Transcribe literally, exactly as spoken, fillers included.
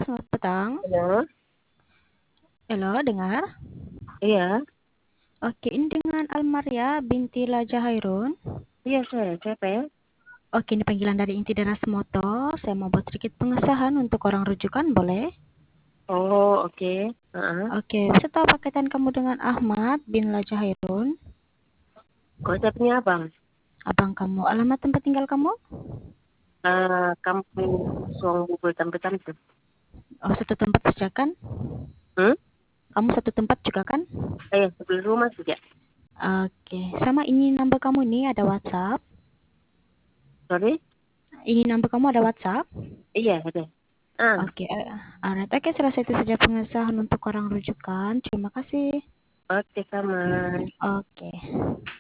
selamat petang. Halo, Halo, dengar? iya, Oke, ini dengan Almaria binti Laja Hairun. iya saya, siapa ya? Oke, ini panggilan dari Inti Deras Motor. Saya mau buat sedikit pengesahan untuk orang rujukan, boleh? Oh, oke. Heeh. Oke, bisa tahu paketan kamu dengan Ahmad bin Laja Hairun? Kok saya punya abang? Abang kamu, alamat tempat tinggal kamu? Eh, kampung Suang Bubul Tampe-Tampe. Oh, satu tempat saja kan? Hmm? Kamu satu tempat juga kan? Eh, sebelum rumah saja. Oke, sama ini number kamu ini ada WhatsApp. Sorry? Ini number kamu ada WhatsApp. Iya, ada. Ah, Oke, eh, alright. Oke, saya rasa itu saja pengesahan untuk orang rujukan. Terima kasih. oke, sama. Oke.